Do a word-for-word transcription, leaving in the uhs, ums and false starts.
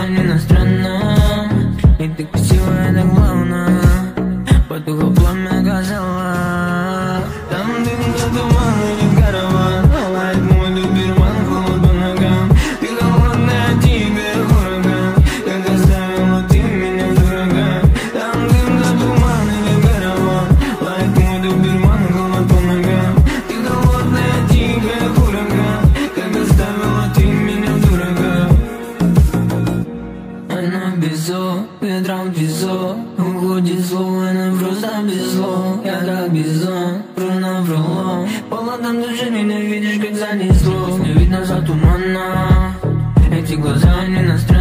глазами странно. И ты красивая, это главное. Потухло пламя газела. Там дым за туман, и караван. Лайт мой доберман, холод по ногам. Ты холодная, тебе ураган. Как оставила ты меня в дураках. Там дым за туман, и караван. Лайт мой доберман, холод по ногам. Ты холодная, тебе ураган. Как оставила ты меня в дураках. Она безо, ветром везо. Уходит зло, она просто беззло. Я как бизон, пру на пролом. Полотом души ненавидишь, как занесло. Не видно за тумана. Эти глаза не настроят.